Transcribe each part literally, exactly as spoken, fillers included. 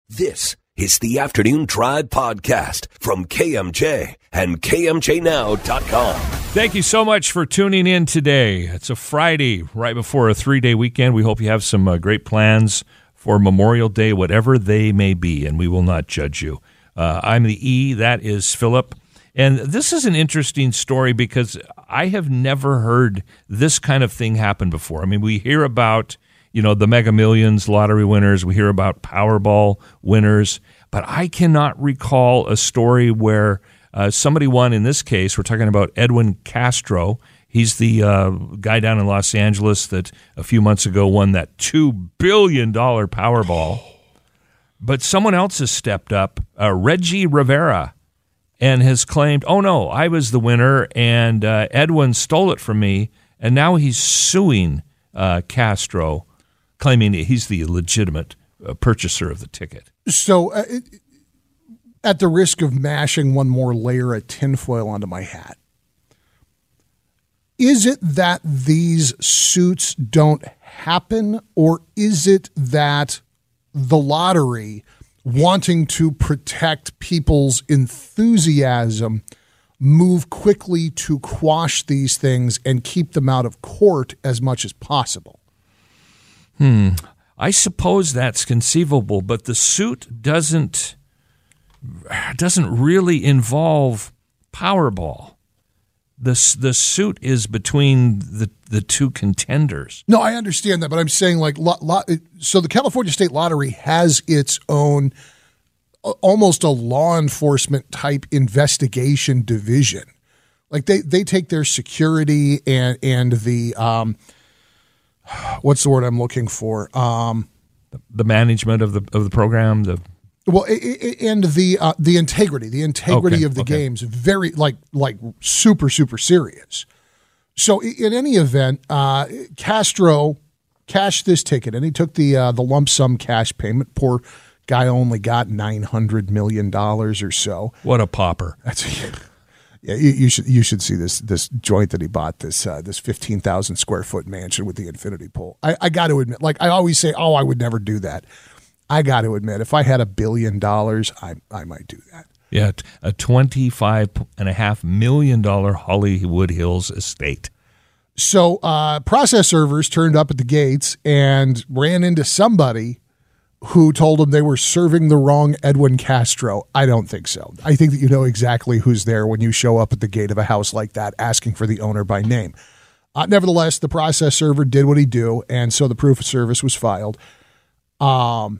This is the Afternoon Drive podcast from K M J and K M J now dot com. Thank you so much for tuning in today. It's a Friday right before a three-day weekend. We hope you have some uh, great plans for Memorial Day, whatever they may be, and we will not judge you. Uh, I'm the E, that is Philip. And this is an interesting story because I have never heard this kind of thing happen before. I mean, we hear about, you know, the Mega Millions lottery winners. We hear about Powerball winners. But I cannot recall a story where uh, somebody won. In this case, we're talking about Edwin Castro. He's the uh, guy down in Los Angeles that a few months ago won that two billion dollars Powerball. But someone else has stepped up, uh, Reggie Rivera, and has claimed, oh, no, I was the winner, and uh, Edwin stole it from me, and now he's suing uh, Castro, claiming he's the legitimate uh, purchaser of the ticket. So uh, at the risk of mashing one more layer of tinfoil onto my hat, is it that these suits don't happen, or is it that the lottery, wanting to protect people's enthusiasm, move quickly to quash these things and keep them out of court as much as possible? Hmm. I suppose that's conceivable, but the suit doesn't doesn't really involve Powerball. The the suit is between the, the two contenders. No, I understand that, but I'm saying like lot, lot, so the California State Lottery has its own almost a law enforcement type investigation division. Like they, they take their security and and the um what's the word I'm looking for? Um, the management of the of the program, the well, it, it, and the uh, the integrity, the integrity okay, of the okay. games, very like like super super serious. So in any event, uh, Castro cashed this ticket, and he took the uh, the lump sum cash payment. Poor guy only got nine hundred million dollars or so. What a pauper! That's. Yeah, you, you should you should see this this joint that he bought, this uh, this fifteen thousand square foot mansion with the infinity pool. I, I got to admit, like I always say, oh, I would never do that. I got to admit, if I had a billion dollars, I I might do that. Yeah, a twenty-five and a half million dollar Hollywood Hills estate. So uh, process servers turned up at the gates and ran into somebody who told them they were serving the wrong Edwin Castro. I don't think so. I think that you know exactly who's there when you show up at the gate of a house like that asking for the owner by name. Uh, nevertheless, the process server did what he do, and so the proof of service was filed. Um,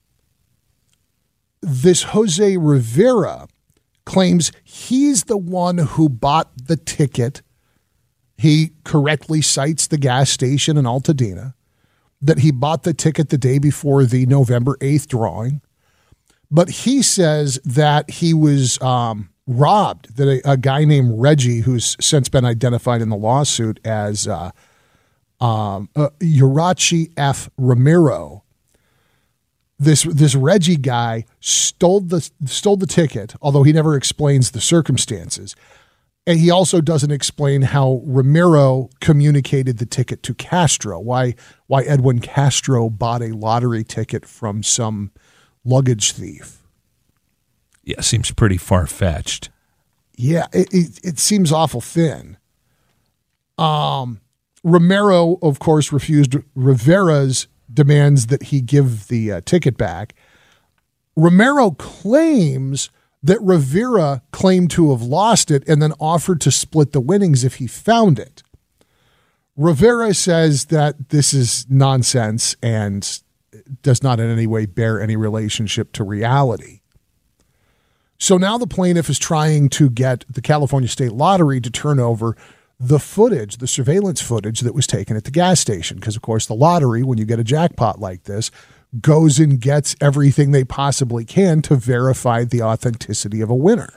this Jose Rivera claims he's the one who bought the ticket. He correctly cites the gas station in Altadena, that he bought the ticket the day before the November eighth drawing. But he says that he was um, robbed, that a, a guy named Reggie, who's since been identified in the lawsuit as uh, um, uh, Yurachi F. Ramiro, this this Reggie guy stole the stole the ticket, although he never explains the circumstances. And he also doesn't explain how Ramiro communicated the ticket to Castro, why why Edwin Castro bought a lottery ticket from some luggage thief. Yeah, seems pretty far-fetched. Yeah, it, it, it seems awful thin. Um, Ramiro, of course, refused Rivera's demands that he give the uh, ticket back. Ramiro claims that Rivera claimed to have lost it and then offered to split the winnings if he found it. Rivera says that this is nonsense and does not in any way bear any relationship to reality. So now the plaintiff is trying to get the California State Lottery to turn over the footage, the surveillance footage that was taken at the gas station. Because, of course, the lottery, when you get a jackpot like this, goes and gets everything they possibly can to verify the authenticity of a winner.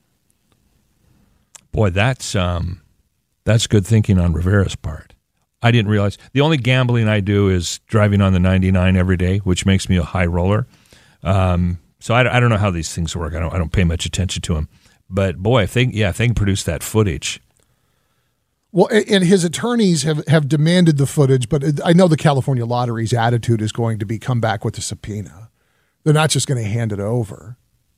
Boy, that's um, that's good thinking on Rivera's part. I didn't realize. The only gambling I do is driving on the ninety-nine every day, which makes me a high roller. Um, so I, I don't know how these things work. I don't I don't pay much attention to them. But boy, if they yeah, if they can produce that footage. Well, and his attorneys have, have demanded the footage, but I know the California Lottery's attitude is going to be come back with a subpoena. They're not just going to hand it over.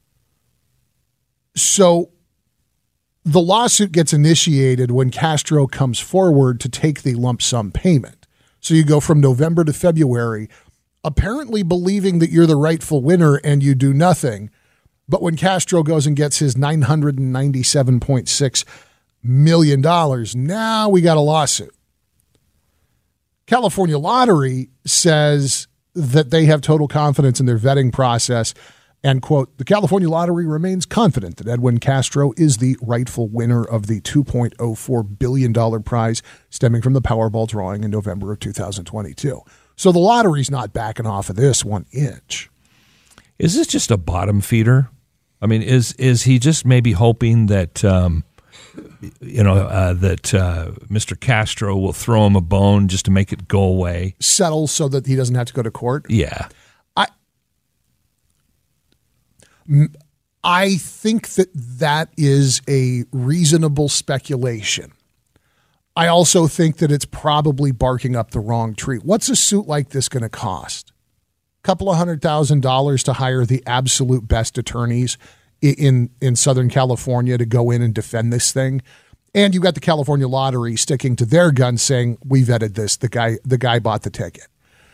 So the lawsuit gets initiated when Castro comes forward to take the lump sum payment. So you go from November to February, apparently believing that you're the rightful winner and you do nothing. But when Castro goes and gets his nine hundred ninety-seven point six million dollars, now we got a lawsuit. California Lottery says that they have total confidence in their vetting process and, quote, the California Lottery remains confident that Edwin Castro is the rightful winner of the two point oh four billion dollars prize stemming from the Powerball drawing in November of two thousand twenty-two. So the lottery's not backing off of this one inch. Is this just a bottom feeder? I mean, is is he just maybe hoping that, um, you know, uh, that uh, Mister Castro will throw him a bone just to make it go away? Settle so that he doesn't have to go to court? Yeah. I I think that that is a reasonable speculation. I also think that it's probably barking up the wrong tree. What's a suit like this going to cost? A couple of hundred thousand dollars to hire the absolute best attorneys in, in Southern California to go in and defend this thing. And you got the California Lottery sticking to their guns saying, we vetted this. The guy, the guy bought the ticket.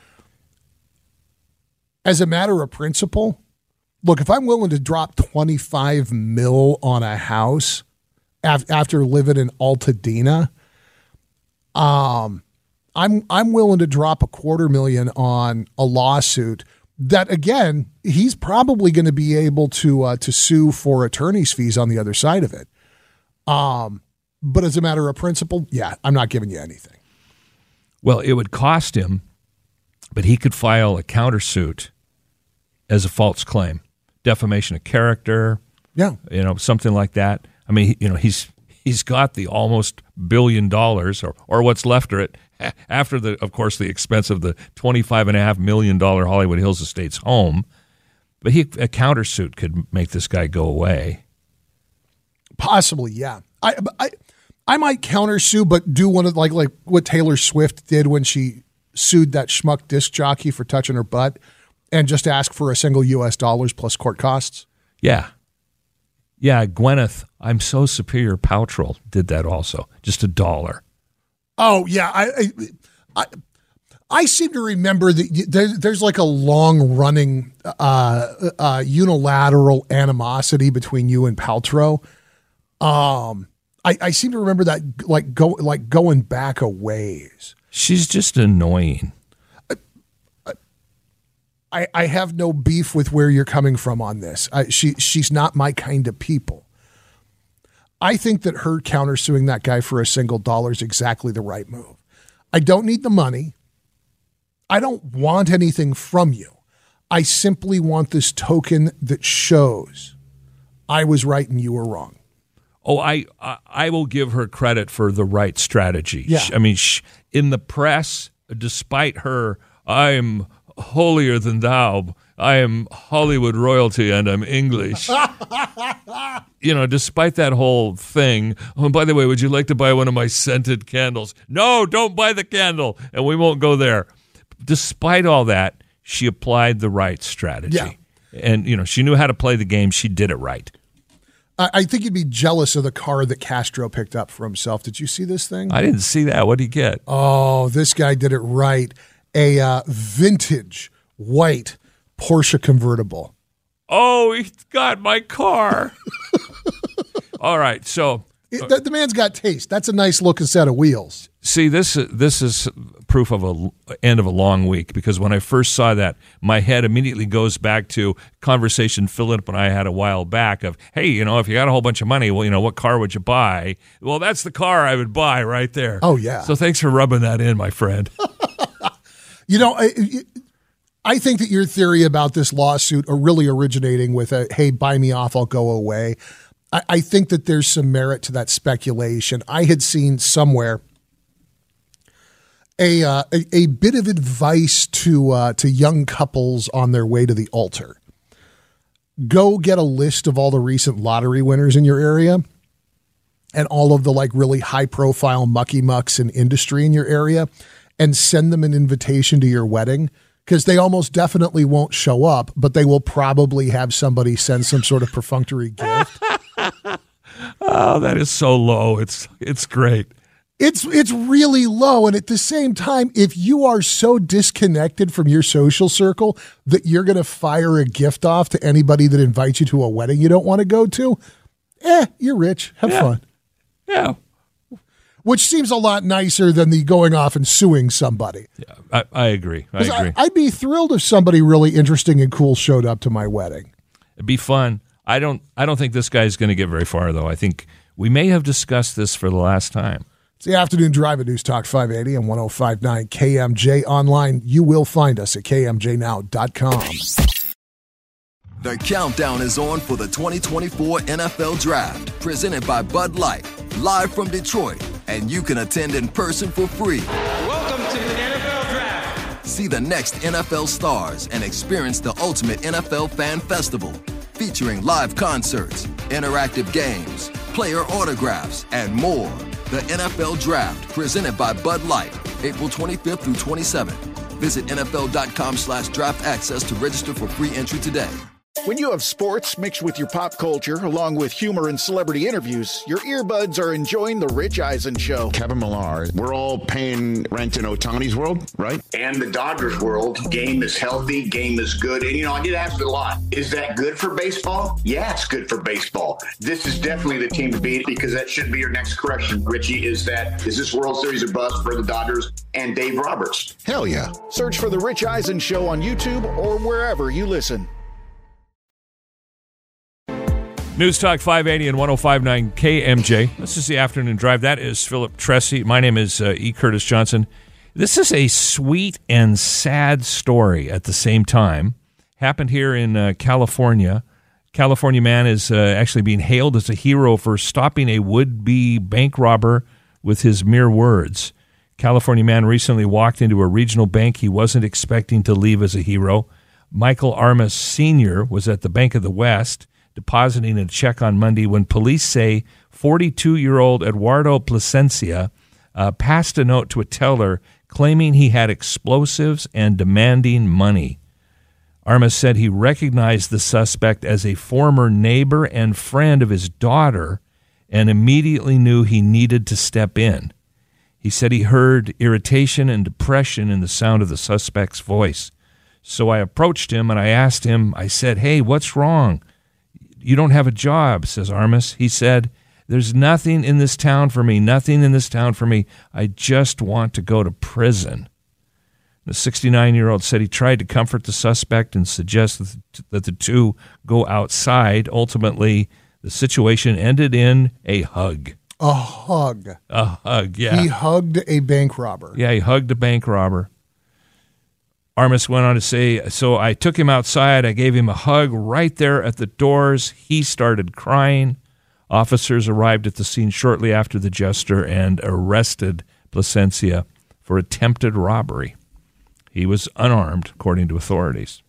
As a matter of principle, look, if I'm willing to drop twenty-five mil on a house af- after living in Altadena, um, I'm I'm willing to drop a quarter million on a lawsuit that, again, he's probably going to be able to uh, to sue for attorney's fees on the other side of it. Um, but as a matter of principle, yeah, I'm not giving you anything. Well, it would cost him, but he could file a countersuit as a false claim, defamation of character, yeah, you know, something like that. I mean, you know, he's he's got the almost billion dollars, or or what's left of it, after the, of course, the expense of the twenty-five and a half million dollar Hollywood Hills Estates home. But he a countersuit could make this guy go away. Possibly, yeah. I I I might countersue, but do one of like like what Taylor Swift did when she sued that schmuck disc jockey for touching her butt, and just ask for a single U S dollars plus court costs. Yeah. Yeah, Gwyneth, I'm so superior Paltrow did that also. Just a dollar. Oh, yeah. I I, I, I seem to remember that there's, there's like a long-running uh, uh, unilateral animosity between you and Paltrow. Um, I, I seem to remember that like go like going back a ways. She's just annoying. I, I have no beef with where you're coming from on this. I, she she's not my kind of people. I think that her countersuing that guy for a single dollar is exactly the right move. I don't need the money. I don't want anything from you. I simply want this token that shows I was right and you were wrong. Oh, I I, I will give her credit for the right strategy. Yeah. I mean, sh- in the press, despite her, I'm holier than thou. I am Hollywood royalty and I'm English. You know, despite that whole thing. Oh, by the way, would you like to buy one of my scented candles? No, don't buy the candle, and we won't go there. Despite all that, she applied the right strategy. Yeah. And, you know, she knew how to play the game. She did it right. I, I think you'd be jealous of the car that Castro picked up for himself. Did you see this thing? I didn't see that. What did he get? Oh, this guy did it right. A uh, vintage white Porsche convertible. Oh, he got my car. All right, so It, the, the man's got taste. That's a nice looking set of wheels. see this. This is proof of a end of a long week, because when I first saw that, my head immediately goes back to conversation Philip and I had a while back of, hey, you know, if you got a whole bunch of money, well, you know, what car would you buy? Well, that's the car I would buy right there. Oh, yeah. So thanks for rubbing that in, my friend. You know, I, I think that your theory about this lawsuit are really originating with a, hey, buy me off, I'll go away. I, I think that there's some merit to that speculation. I had seen somewhere a uh, a, a bit of advice to uh, to young couples on their way to the altar. Go get a list of all the recent lottery winners in your area and all of the like really high profile mucky mucks in industry in your area, and send them an invitation to your wedding, because they almost definitely won't show up, but they will probably have somebody send some sort of perfunctory gift. Oh, that is so low. It's it's great. It's it's really low, and at the same time, if you are so disconnected from your social circle that you're going to fire a gift off to anybody that invites you to a wedding you don't want to go to, eh, you're rich. Have yeah. fun. Yeah. Which seems a lot nicer than the going off and suing somebody. Yeah, I, I agree. I agree. I, I'd be thrilled if somebody really interesting and cool showed up to my wedding. It'd be fun. I don't I don't think this guy's going to get very far, though. I think we may have discussed this for the last time. It's the Afternoon Drive at News Talk five eighty and one oh five point nine K M J. Online, you will find us at K M J now dot com. The countdown is on for the twenty twenty-four N F L Draft, presented by Bud Light, live from Detroit, and you can attend in person for free. Welcome to the N F L Draft. See the next N F L stars and experience the ultimate N F L fan festival, featuring live concerts, interactive games, player autographs, and more. The N F L Draft, presented by Bud Light, April twenty-fifth through twenty-seventh. Visit N F L dot com slash draft access to register for free entry today. When you have sports mixed with your pop culture, along with humor and celebrity interviews, your earbuds are enjoying The Rich Eisen Show. Kevin Millar, we're all paying rent in Ohtani's world, right? And the Dodgers world. Game is healthy, game is good. And, you know, I get asked a lot, is that good for baseball? Yeah, it's good for baseball. This is definitely the team to beat, because that should be your next correction, Richie, is that, is this World Series a bust for the Dodgers and Dave Roberts? Hell yeah. Search for The Rich Eisen Show on YouTube or wherever you listen. News Talk five eighty and one oh five point nine K M J. This is the Afternoon Drive. That is Philip Tressi. My name is uh, E. Curtis Johnson. This is a sweet and sad story at the same time. Happened here in uh, California. California man is uh, actually being hailed as a hero for stopping a would-be bank robber with his mere words. California man recently walked into a regional bank he wasn't expecting to leave as a hero. Michael Armas Senior was at the Bank of the West, depositing a check on Monday when police say forty-two-year-old Eduardo Plasencia uh, passed a note to a teller claiming he had explosives and demanding money. Armas said he recognized the suspect as a former neighbor and friend of his daughter and immediately knew he needed to step in. He said he heard irritation and depression in the sound of the suspect's voice. So I approached him and I asked him, I said, "Hey, what's wrong? You don't have a job," says Armas. He said, "There's nothing in this town for me, nothing in this town for me. I just want to go to prison." The sixty-nine-year-old said he tried to comfort the suspect and suggest that the two go outside. Ultimately, the situation ended in a hug. A hug. A hug, yeah. He hugged a bank robber. Yeah, he hugged a bank robber. Armas went on to say, "So I took him outside. I gave him a hug right there at the doors. He started crying. Officers arrived at the scene shortly after the gesture and arrested Plasencia for attempted robbery. He was unarmed, according to authorities."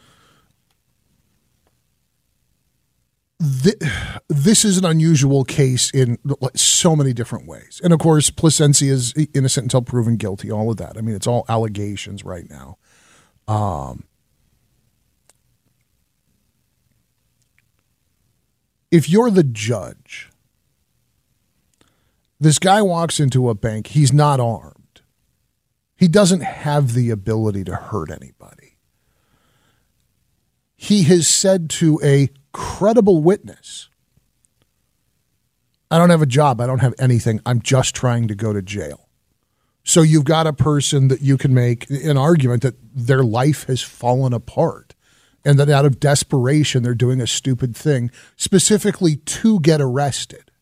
This is an unusual case in so many different ways. And, of course, Plasencia is innocent until proven guilty, all of that. I mean, it's all allegations right now. Um, if you're the judge, this guy walks into a bank, he's not armed. He doesn't have the ability to hurt anybody. He has said to a credible witness, "I don't have a job. I don't have anything. I'm just trying to go to jail." So you've got a person that you can make an argument that their life has fallen apart and that out of desperation they're doing a stupid thing specifically to get arrested.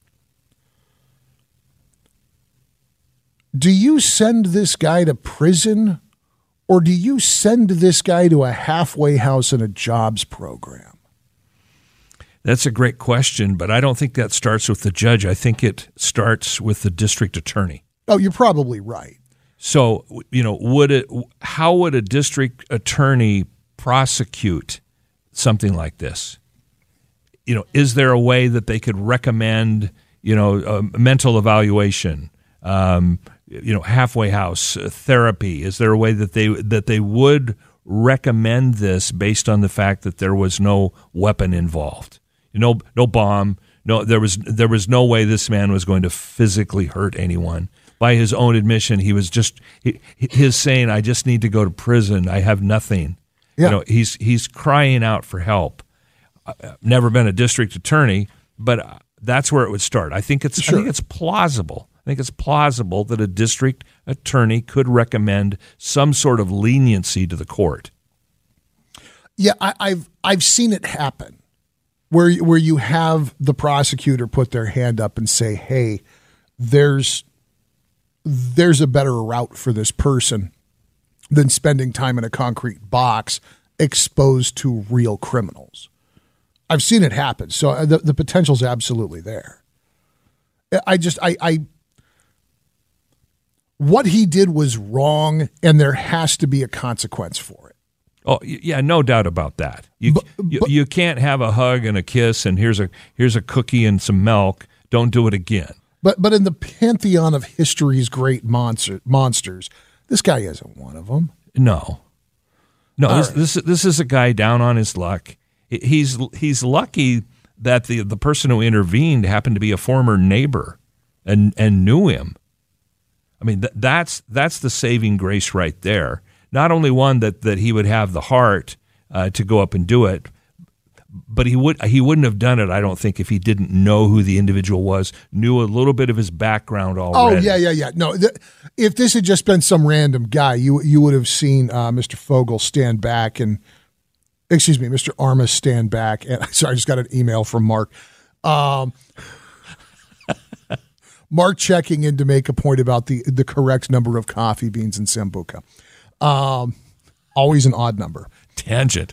Do you send this guy to prison, or do you send this guy to a halfway house and a jobs program? That's a great question, but I don't think that starts with the judge. I think it starts with the district attorney. Oh, you're probably right. So, you know, would it? How would a district attorney prosecute something like this? You know, is there a way that they could recommend, you know, a mental evaluation, um, you know, halfway house uh, therapy? Is there a way that they that they would recommend this based on the fact that there was no weapon involved. No, no bomb. No, there was there was no way this man was going to physically hurt anyone. By his own admission, he was just he, his saying, "I just need to go to prison. I have nothing." Yeah. You know, he's he's crying out for help. I've never been a district attorney, but that's where it would start. I think it's sure. I think it's plausible. I think it's plausible that a district attorney could recommend some sort of leniency to the court. Yeah, I, I've I've seen it happen. Where where you have the prosecutor put their hand up and say, "Hey, there's there's a better route for this person than spending time in a concrete box exposed to real criminals." I've seen it happen, so the the potential's absolutely there. I just I, I what he did was wrong, and there has to be a consequence for it. Oh yeah, no doubt about that. You, but, but, you you can't have a hug and a kiss and here's a here's a cookie and some milk. Don't do it again. But but in the pantheon of history's great monster, monsters, this guy isn't one of them. No, no. This, right. this this is a guy down on his luck. He's he's lucky that the the person who intervened happened to be a former neighbor and and knew him. I mean th- that's that's the saving grace right there. Not only one that, that he would have the heart uh, to go up and do it, but he would he wouldn't have done it, I don't think, if he didn't know who the individual was, knew a little bit of his background already. Oh yeah, yeah, yeah. No, th- if this had just been some random guy, you you would have seen uh, Mister Fogel stand back and, excuse me, Mister Armas stand back. And sorry, I just got an email from Mark. Um, Mark checking in to make a point about the the correct number of coffee beans in Sambuca. Um, always an odd number. Tangent.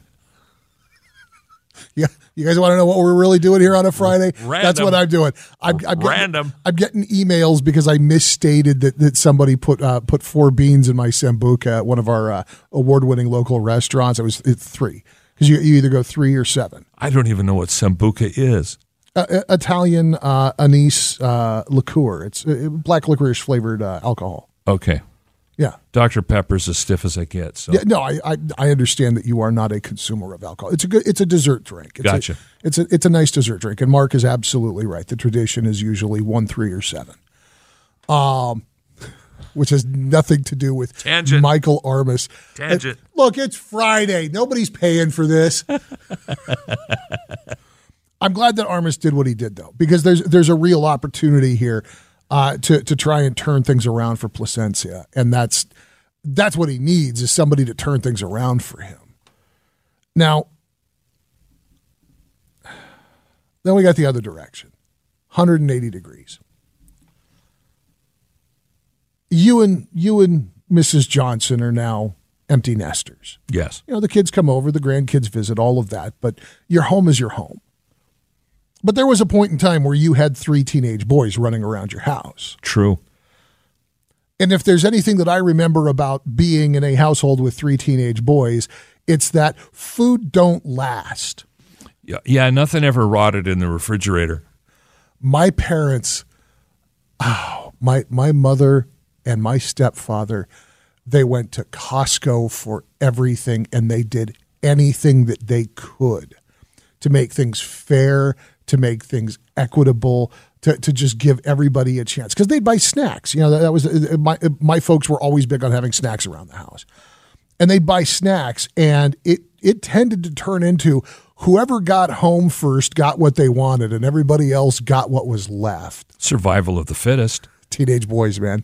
Yeah, you guys want to know what we're really doing here on a Friday? Random. That's what I'm doing. I'm, I'm Random. Getting, I'm getting emails because I misstated that, that somebody put uh, put four beans in my Sambuca at one of our uh, award-winning local restaurants. It was it's three because you, you either go three or seven. I don't even know what Sambuca is. Uh, Italian uh, anise uh, liqueur. It's uh, black licorice flavored uh, alcohol. Okay. Yeah, Doctor Pepper's as stiff as I get. So yeah, no, I, I I understand that you are not a consumer of alcohol. It's a good, it's a dessert drink. It's gotcha. A, it's a it's a nice dessert drink, and Mark is absolutely right. The tradition is usually one, three, or seven, um, which has nothing to do with Tangent. Michael Armas. Tangent. And look, it's Friday. Nobody's paying for this. I'm glad that Armas did what he did, though, because there's there's a real opportunity here. Uh, to to try and turn things around for Placencia, and that's that's what he needs is somebody to turn things around for him. Now, then we got the other direction, one hundred eighty degrees. You and you and Missus Johnson are now empty nesters. Yes, you know the kids come over, the grandkids visit, all of that, but your home is your home. But there was a point in time where you had three teenage boys running around your house. True. And if there's anything that I remember about being in a household with three teenage boys, it's that food don't last. Yeah, yeah, nothing ever rotted in the refrigerator. My parents, oh, my my mother and my stepfather, they went to Costco for everything, and they did anything that they could to make things fair, to make things equitable, to, to just give everybody a chance. Because they'd buy snacks. You know, that, that was my my folks were always big on having snacks around the house. And they'd buy snacks, and it it tended to turn into whoever got home first got what they wanted, and everybody else got what was left. Survival of the fittest. Teenage boys, man.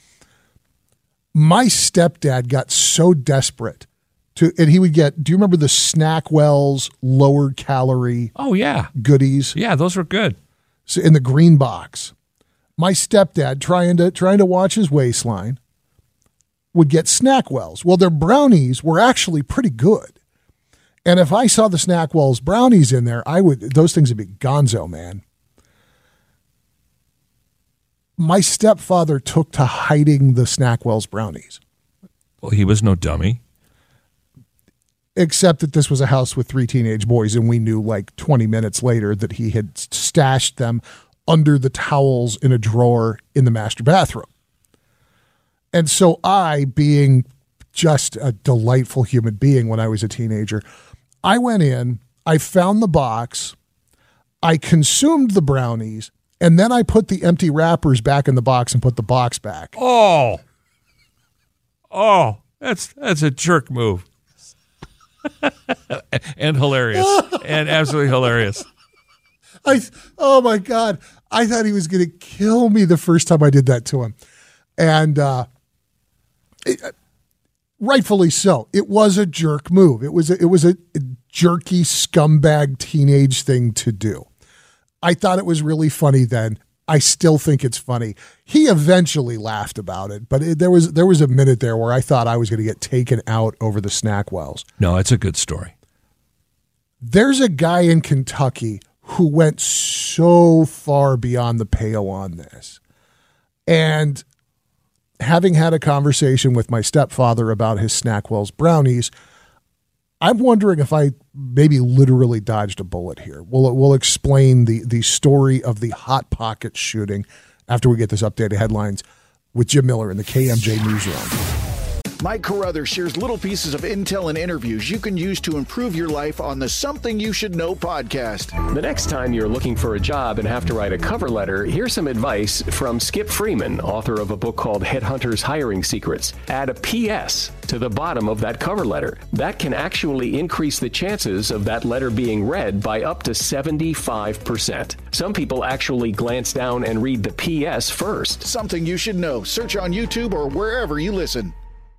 My stepdad got so desperate to, and he would get, do you remember the Snackwell's lower calorie oh, yeah. goodies? Yeah, those were good. So in the green box. My stepdad, trying to trying to watch his waistline, would get Snackwell's. Well, their brownies were actually pretty good. And if I saw the Snackwell's brownies in there, I would those things would be gonzo, man. My stepfather took to hiding the Snackwell's brownies. Well, he was no dummy. Except that this was a house with three teenage boys, and we knew like twenty minutes later that he had stashed them under the towels in a drawer in the master bathroom. And so I, being just a delightful human being when I was a teenager. I went in, I found the box, I consumed the brownies, and then I put the empty wrappers back in the box and put the box back. Oh, oh, that's that's a jerk move. And hilarious. And absolutely hilarious. I oh my God. I thought he was going to kill me the first time I did that to him. And uh, it, rightfully so. It was a jerk move. It was a, it was a jerky scumbag teenage thing to do. I thought it was really funny then. I still think it's funny. He eventually laughed about it, but it, there was there was a minute there where I thought I was going to get taken out over the Snackwells. No, it's a good story. There's a guy in Kentucky who went so far beyond the pale on this. And having had a conversation with my stepfather about his Snackwells brownies, I'm wondering if I maybe literally dodged a bullet here. We'll, we'll explain the, the story of the Hot Pocket shooting after we get this updated headlines with Jim Miller in the K M J Newsroom. Mike Carruthers shares little pieces of intel and interviews you can use to improve your life on the Something You Should Know podcast. The next time you're looking for a job and have to write a cover letter, here's some advice from Skip Freeman, author of a book called Headhunters Hiring Secrets. Add a P S to the bottom of that cover letter. That can actually increase the chances of that letter being read by up to seventy-five percent. Some people actually glance down and read the P S first. Something You Should Know. Search on YouTube or wherever you listen.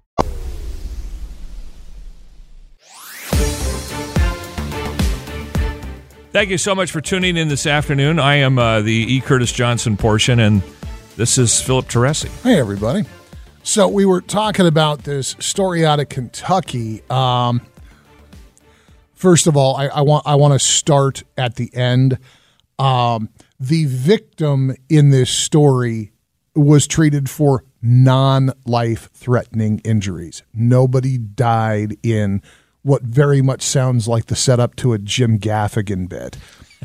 Thank you so much for tuning in this afternoon. I am uh, the E. Curtis Johnson portion, and this is Philip Teresi. Hey, everybody. So we were talking about this story out of Kentucky. Um, first of all, I, I want I want to start at the end. Um, the victim in this story was treated for non-life-threatening injuries. Nobody died in what very much sounds like the setup to a Jim Gaffigan bit.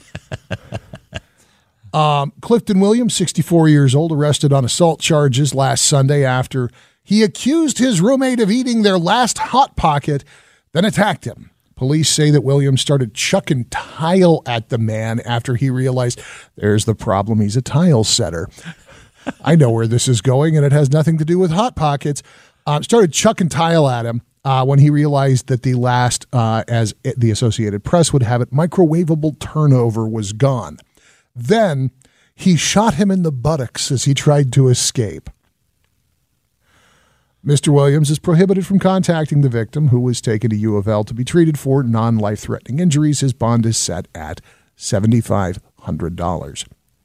um, Clifton Williams, sixty-four years old, arrested on assault charges last Sunday after he accused his roommate of eating their last Hot Pocket, then attacked him. Police say that Williams started chucking tile at the man after he realized there's the problem. He's a tile setter. I know where this is going, and it has nothing to do with Hot Pockets. Uh, started chucking tile at him. Uh, when he realized that the last, uh, as the Associated Press would have it, microwavable turnover was gone. Then he shot him in the buttocks as he tried to escape. Mister Williams is prohibited from contacting the victim, who was taken to U of L to be treated for non-life-threatening injuries. His bond is set at seven thousand five hundred dollars.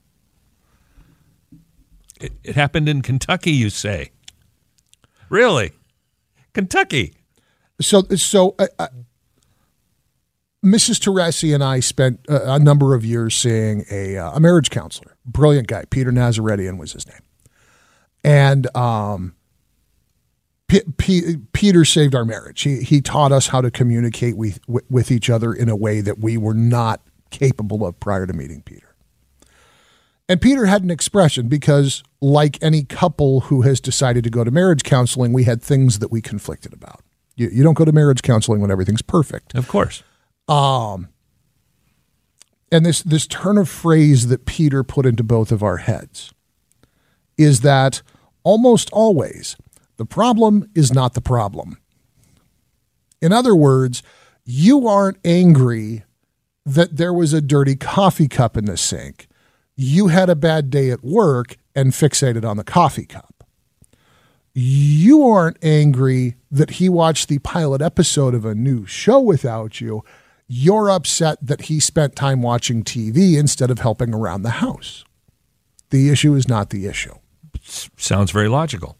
It, it happened in Kentucky, you say? Really? Kentucky? So, so uh, uh, Missus Teresi and I spent uh, a number of years seeing a, uh, a marriage counselor. Brilliant guy. Peter Nazaretian was his name. And um, P- P- Peter saved our marriage. He, he taught us how to communicate with, with each other in a way that we were not capable of prior to meeting Peter. And Peter had an expression because, like any couple who has decided to go to marriage counseling, we had things that we conflicted about. You, you don't go to marriage counseling when everything's perfect. Of course. Um, and this, this turn of phrase that Peter put into both of our heads is that almost always the problem is not the problem. In other words, you aren't angry that there was a dirty coffee cup in the sink. You had a bad day at work and fixated on the coffee cup. You aren't angry that he watched the pilot episode of a new show without you. You're upset that he spent time watching T V instead of helping around the house. The issue is not the issue. Sounds very logical.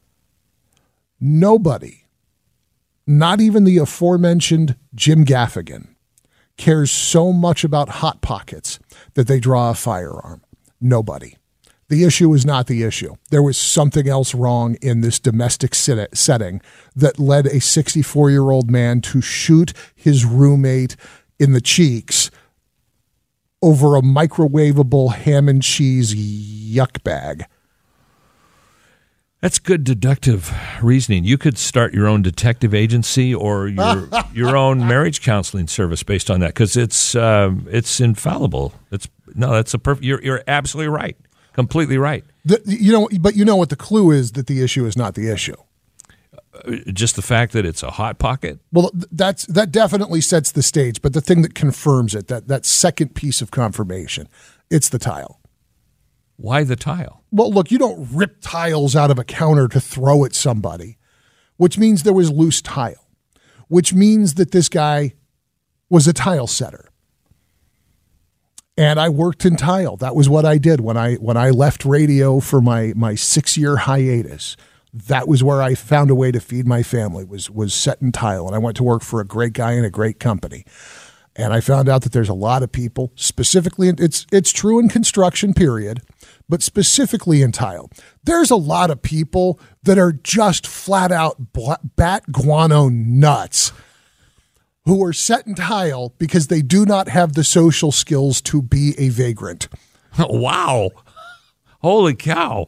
Nobody, not even the aforementioned Jim Gaffigan, cares so much about Hot Pockets that they draw a firearm. Nobody. The issue is not the issue. There was something else wrong in this domestic setting that led a sixty-four-year-old man to shoot his roommate in the cheeks over a microwavable ham and cheese yuck bag. That's good deductive reasoning. You could start your own detective agency or your your own marriage counseling service based on that, because it's uh, it's infallible. It's no, that's a perfect. You're you're absolutely right, completely right. The, you know, but you know what the clue is, that the issue is not the issue. Uh, just the fact that it's a hot pocket. Well, that's that definitely sets the stage. But the thing that confirms it, that that second piece of confirmation, it's the tile. Why the tile? Well, look, you don't rip tiles out of a counter to throw at somebody, which means there was loose tile, which means that this guy was a tile setter. And I worked in tile. That was what I did when I when I left radio for my my six-year hiatus. That was where I found a way to feed my family, was was setting tile. And I went to work for a great guy in a great company. And I found out that there's a lot of people, specifically, it's it's true in construction, period, but specifically in tile. There's a lot of people that are just flat out bat guano nuts who are setting tile because they do not have the social skills to be a vagrant. Wow. Holy cow.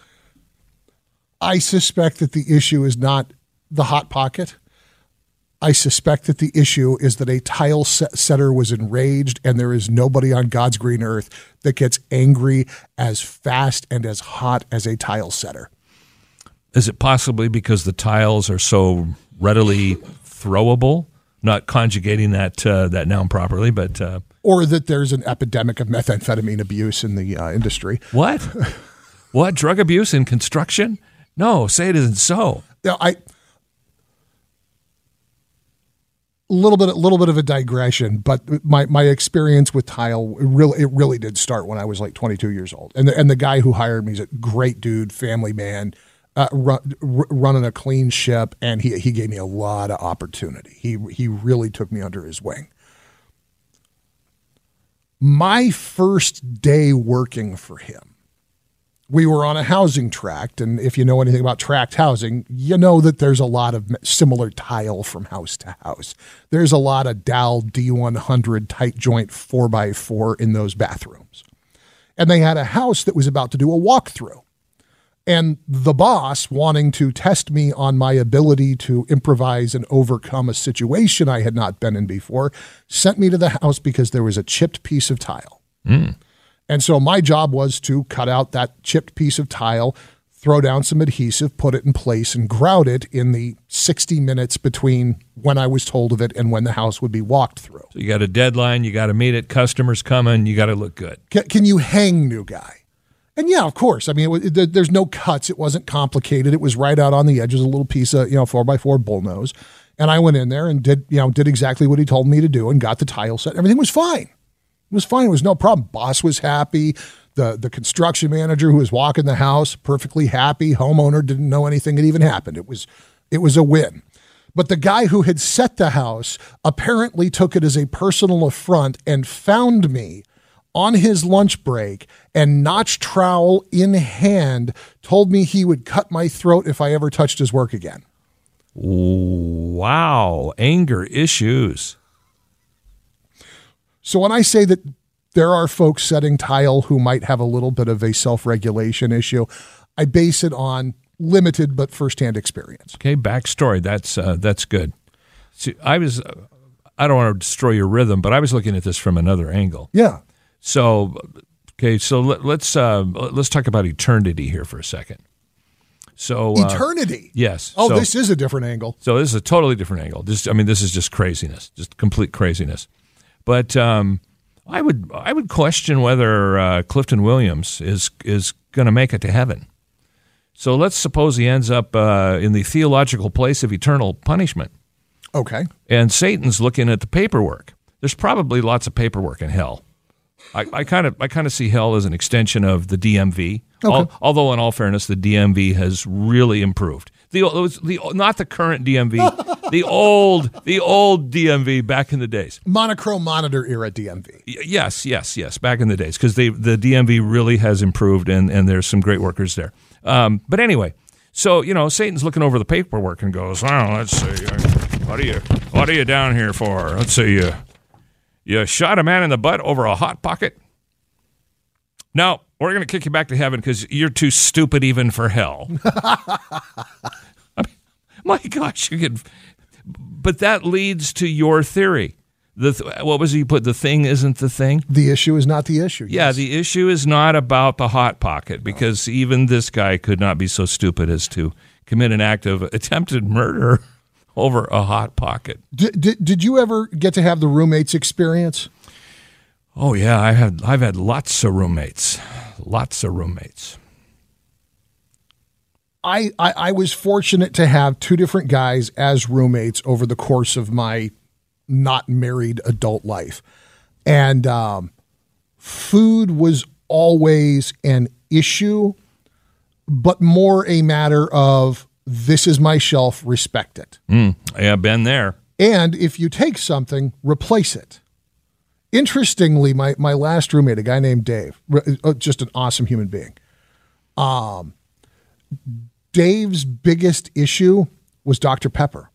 I suspect that the issue is not the hot pocket. I suspect that the issue is that a tile setter was enraged, and there is nobody on God's green earth that gets angry as fast and as hot as a tile setter. Is it possibly because the tiles are so readily throwable? Not conjugating that uh, that noun properly, but uh, or that there's an epidemic of methamphetamine abuse in the uh, industry. What? What? Drug abuse in construction? No, say it isn't so. Yeah, I. A little bit, a little bit of a digression, but my, my experience with tile it really it really did start when I was like twenty-two years old, and the, and the guy who hired me is a great dude, family man, uh, run, r- running a clean ship, and he he gave me a lot of opportunity. He he really took me under his wing. My first day working for him, we were on a housing tract, and if you know anything about tract housing, you know that there's a lot of similar tile from house to house. There's a lot of Dow D one hundred tight joint four by four in those bathrooms. And they had a house that was about to do a walkthrough. And the boss, wanting to test me on my ability to improvise and overcome a situation I had not been in before, sent me to the house because there was a chipped piece of tile. Mm. And so my job was to cut out that chipped piece of tile, throw down some adhesive, put it in place, and grout it in the sixty minutes between when I was told of it and when the house would be walked through. So you got a deadline, you got to meet it, customers coming, you got to look good. Can, can you hang, new guy? And yeah, of course. I mean, it, it, there's no cuts. It wasn't complicated. It was right out on the edge. It was a little piece of, you know, four by four bullnose. And I went in there and did, you know, did exactly what he told me to do and got the tile set. Everything was fine. It was fine. It was no problem. Boss was happy. The the construction manager who was walking the house, perfectly happy. Homeowner didn't know anything had even happened. It was it was a win. But the guy who had set the house apparently took it as a personal affront and found me on his lunch break and, notch trowel in hand, told me he would cut my throat if I ever touched his work again. Wow. Anger issues. So when I say that there are folks setting tile who might have a little bit of a self-regulation issue, I base it on limited but firsthand experience. Okay, backstory. That's uh, that's good. See, I was, uh, I don't want to destroy your rhythm, but I was looking at this from another angle. Yeah. So, okay, so let, let's uh, let's talk about eternity here for a second. So uh, eternity. Yes. Oh, so, this is a different angle. So this is a totally different angle. This, I mean, this is just craziness, just complete craziness. But um, I would I would question whether uh, Clifton Williams is is going to make it to heaven. So let's suppose he ends up uh, in the theological place of eternal punishment. Okay. And Satan's looking at the paperwork. There's probably lots of paperwork in hell. I, I kind of I kind of see hell as an extension of the D M V. Okay. Al, although, in all fairness, the D M V has really improved. The, the not the current D M V, the old the old D M V back in the days. Monochrome monitor era D M V. Y- yes, yes, yes, back in the days, because the D M V really has improved, and, and there's some great workers there. Um, but anyway, so you know, Satan's looking over the paperwork and goes, "Oh, let's see, what are you what are you down here for? Let's see, you you shot a man in the butt over a hot pocket. Now, we're going to kick you back to heaven because you're too stupid even for hell. I mean, my gosh, you could. But that leads to your theory. The th- what was it you put? The thing isn't the thing? The issue is not the issue. Yeah, yes. the issue is not about the Hot Pocket, because even this guy could not be so stupid as to commit an act of attempted murder over a Hot Pocket. Did, did, did you ever get to have the roommates experience? Oh, yeah, I had, I've had lots of roommates. Lots of roommates. I, I, I was fortunate to have two different guys as roommates over the course of my not married adult life. And um, food was always an issue, but more a matter of this is my shelf, respect it. Mm, yeah, been there. And if you take something, replace it. Interestingly, my, my last roommate, a guy named Dave, just an awesome human being. Um, Dave's biggest issue was Doctor Pepper.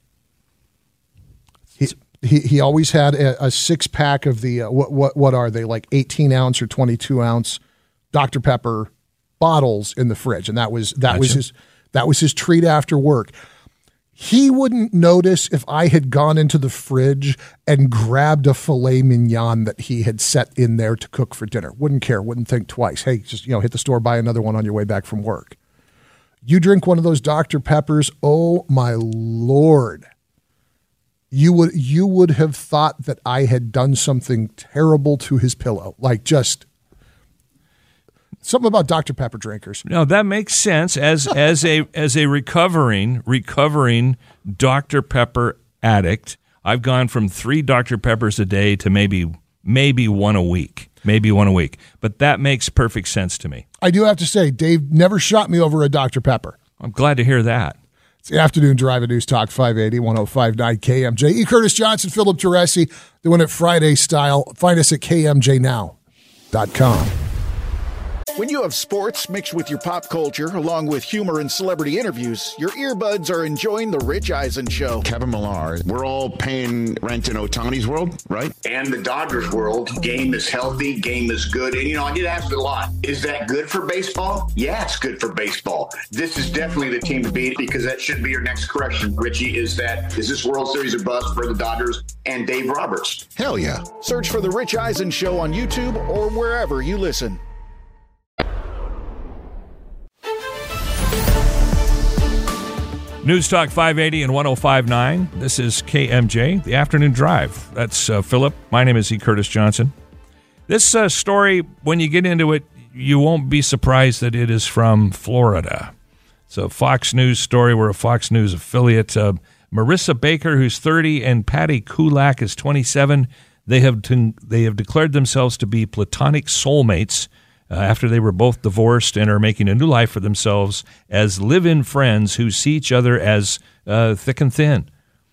He he, he always had a, a six pack of the uh, what what what are they, like eighteen ounce or twenty-two ounce Doctor Pepper bottles in the fridge, and that was that Gotcha. was his that was his treat after work. He wouldn't notice if I had gone into the fridge and grabbed a filet mignon that he had set in there to cook for dinner. Wouldn't care. Wouldn't think twice. Hey, just you know, hit the store, buy another one on your way back from work. You drink one of those Doctor Peppers, oh my Lord. You would you would have thought that I had done something terrible to his pillow. Like just something about Doctor Pepper drinkers. No, that makes sense. As as a as a recovering recovering Doctor Pepper addict, I've gone from three Doctor Peppers a day to maybe maybe one a week. Maybe one a week. But that makes perfect sense to me. I do have to say, Dave never shot me over a Doctor Pepper. I'm glad to hear that. It's the Afternoon Drive at News Talk five eighty, one oh five point nine K M J. E. Curtis Johnson, Philip Teresi, doing it Friday style. Find us at K M J now dot com. When you have sports mixed with your pop culture, along with humor and celebrity interviews, your earbuds are enjoying The Rich Eisen Show. Kevin Millar, we're all paying rent in Ohtani's world, right? And the Dodgers world, game is healthy, game is good. And, you know, I get asked a lot, is that good for baseball? Yeah, it's good for baseball. This is definitely the team to beat, because that should be your next question, Richie, is that, is this World Series a bust for the Dodgers and Dave Roberts? Hell yeah. Search for The Rich Eisen Show on YouTube or wherever you listen. News Talk five eighty and one oh five point nine. This is K M J, the Afternoon Drive. That's uh, Philip. My name is E. Curtis Johnson. This uh, story, when you get into it, you won't be surprised that it is from Florida. It's a Fox News story. We're a Fox News affiliate. Uh, Marissa Baker, who's thirty, and Patty Kulak is twenty-seven. They have t- they have declared themselves to be platonic soulmates Uh, after they were both divorced and are making a new life for themselves as live-in friends who see each other as uh, thick and thin.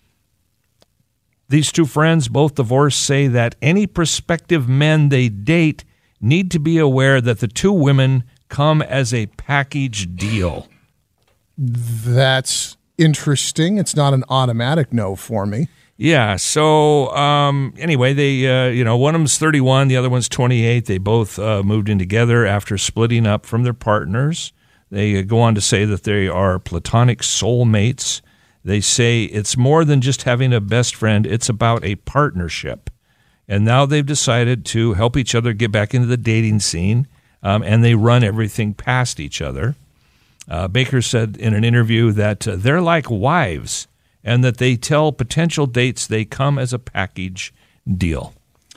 These two friends, both divorced, say that any prospective men they date need to be aware that the two women come as a package deal. That's interesting. It's not an automatic no for me. Yeah, so um, anyway, they uh, you know, one of them's thirty-one, the other one's twenty-eight. They both uh, moved in together after splitting up from their partners. They uh, go on to say that they are platonic soulmates. They say it's more than just having a best friend, it's about a partnership. And now they've decided to help each other get back into the dating scene, um, and they run everything past each other. Uh, Baker said in an interview that uh, they're like wives, and that they tell potential dates they come as a package deal.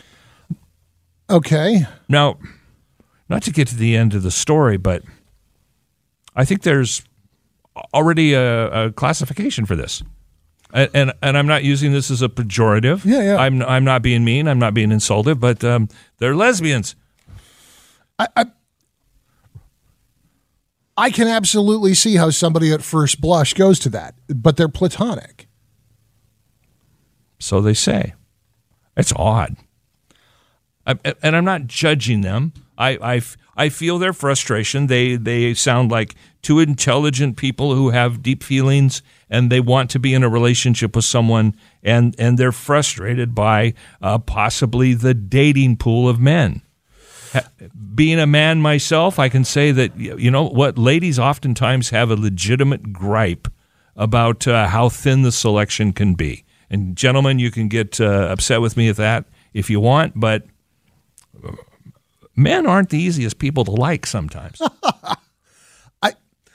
Okay. Now, not to get to the end of the story, but I think there's already a, a classification for this. And, and and I'm not using this as a pejorative. Yeah, yeah. I'm I'm not being mean. I'm not being insultive, but um, they're lesbians. I, I I can absolutely see how somebody at first blush goes to that, but they're platonic. So they say. It's odd. I, and I'm not judging them. I, I, I feel their frustration. They they sound like two intelligent people who have deep feelings, and they want to be in a relationship with someone, and, and they're frustrated by uh, possibly the dating pool of men. Being a man myself, I can say that, you know what, ladies oftentimes have a legitimate gripe about uh, how thin the selection can be. And gentlemen, you can get uh, upset with me at that if you want, but men aren't the easiest people to like sometimes. I,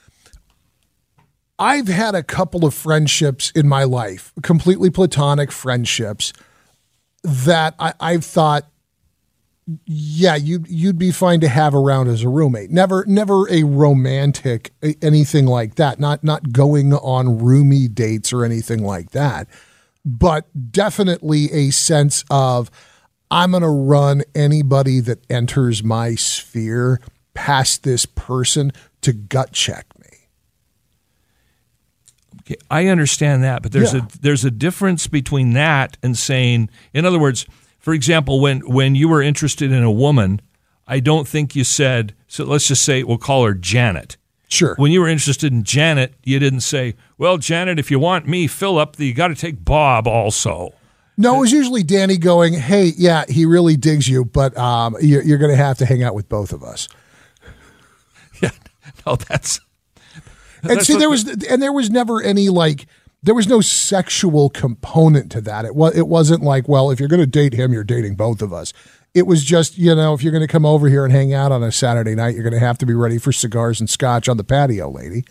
I've had a couple of friendships in my life, completely platonic friendships, that I, I've thought, yeah, you'd, you'd be fine to have around as a roommate. Never never a romantic, anything like that. Not not going on roomy dates or anything like that. But definitely a sense of, I'm going to run anybody that enters my sphere past this person to gut check me. Okay, I understand that, but there's Yeah. a there's a difference between that and saying, in other words, for example, when, when you were interested in a woman, I don't think you said, so let's just say, we'll call her Janet. Sure. When you were interested in Janet, you didn't say, well, Janet, if you want me, Philip, you got to take Bob also. No, it was usually Danny going, hey, yeah, he really digs you, but um, you're, you're going to have to hang out with both of us. Yeah, no, that's... And that's see, what- there was and there was never any, like, there was no sexual component to that. It was it wasn't like, well, if you're going to date him, you're dating both of us. It was just, you know, if you're going to come over here and hang out on a Saturday night, you're going to have to be ready for cigars and scotch on the patio, lady.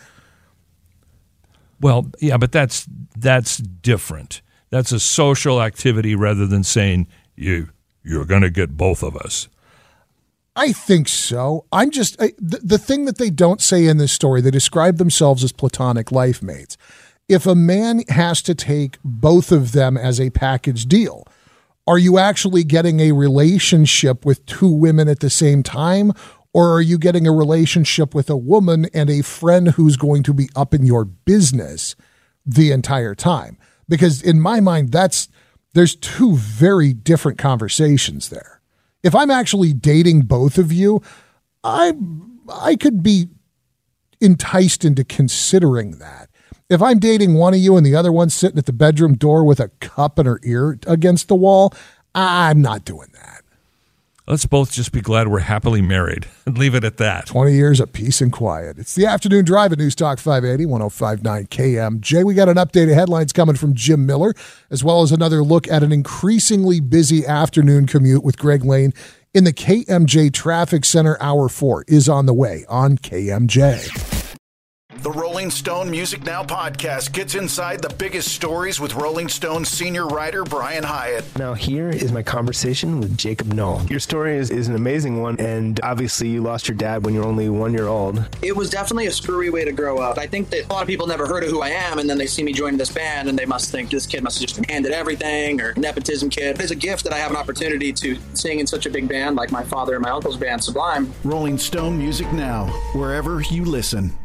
Well, yeah, but that's that's different. That's a social activity rather than saying you you're going to get both of us. I think so. I'm just I, the, the thing that they don't say in this story. They describe themselves as platonic life mates. If a man has to take both of them as a package deal, are you actually getting a relationship with two women at the same time? Or are you getting a relationship with a woman and a friend who's going to be up in your business the entire time? Because in my mind, that's there's two very different conversations there. If I'm actually dating both of you, I I could be enticed into considering that. If I'm dating one of you and the other one's sitting at the bedroom door with a cup in her ear against the wall, I'm not doing that. Let's both just be glad we're happily married and leave it at that. twenty years of peace and quiet. It's the afternoon drive at News Talk five eighty, ten fifty-nine K M J. We got an update of headlines coming from Jim Miller, as well as another look at an increasingly busy afternoon commute with Greg Lane in the K M J Traffic Center. Hour four is on the way on K M J. The Rolling Stone Music Now podcast gets inside the biggest stories with Rolling Stone senior writer Brian Hyatt. Now here is my conversation with Jacob Knoll. Your story is, is an amazing one, and obviously you lost your dad when you were only one year old. It was definitely a screwy way to grow up. I think that a lot of people never heard of who I am, and then they see me joining this band, and they must think this kid must have just been handed everything, or nepotism kid. It's a gift that I have an opportunity to sing in such a big band like my father and my uncle's band, Sublime. Rolling Stone Music Now, wherever you listen.